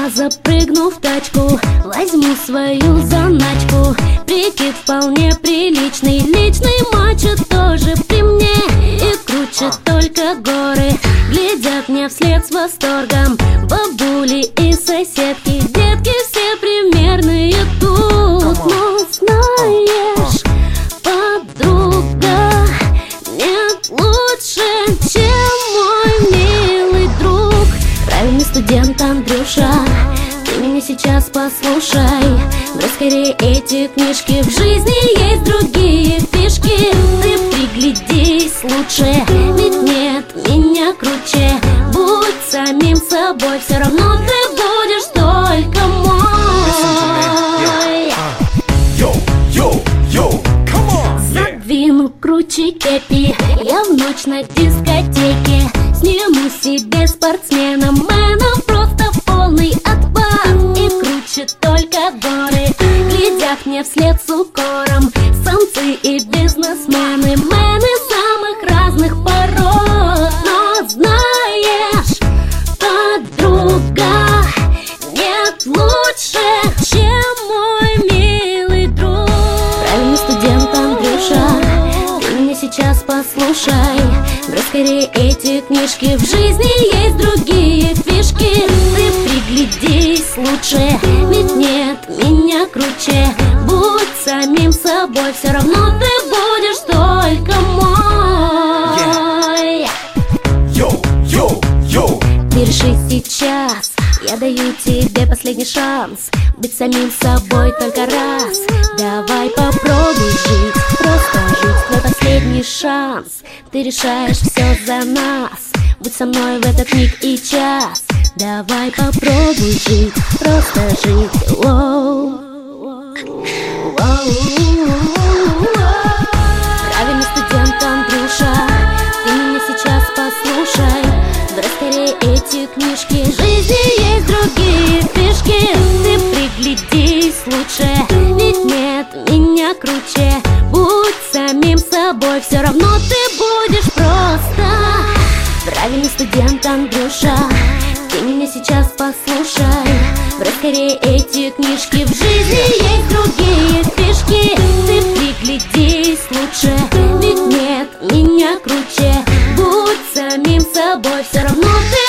Я запрыгну в тачку, возьму свою заначку. Прикид вполне приличный, личный мачо тоже при мне. И круче только горы глядят мне вслед с восторгом. Бабули и соседки, детки все примерные тут. Но знаешь, подруга, нет лучше, чем мой милый друг. Правильный студент Андрюша, ты меня сейчас послушай. Брось скорее эти книжки, в жизни есть другие фишки. Ты приглядись лучше, ведь нет меня круче. Будь самим собой, все равно ты будешь только мой. Задвину круче кепи, я в ночь на дискотеке. Сниму себе спортсмена, мэном просто полный отпад. И круче только горы глядят мне вслед с укором. Самцы и бизнесмены, мэны самых разных пород. Но знаешь, подруга, нет лучше, чем мой милый друг. Правильный студент Андрюша, ты меня сейчас послушай. Брось скорее эти книжки, в жизни есть другие фишки. Ты приглядись лучше, ведь нет меня круче. Будь самим собой, все равно ты будешь только мой. Ты реши сейчас, я даю тебе последний шанс быть самим собой только раз. Давай попробуй жить, просто жить, твой последний шанс. Ты решаешь все за нас, будь со мной в этот миг и час. Давай попробуй жить, просто жить. Правильный студент Андрюша, ты меня сейчас послушай. Брось скорее эти книжки, в жизни есть другие фишки. Ты приглядись лучше, ведь нет меня круче. Будь самим собой, все равно ты будешь просто. Правильный студент Андрюша, ты меня сейчас послушай. Брось скорее эти книжки, в жизни есть другие фишки. Ты приглядись лучше, ведь нет меня круче. Будь самим собой, все равно ты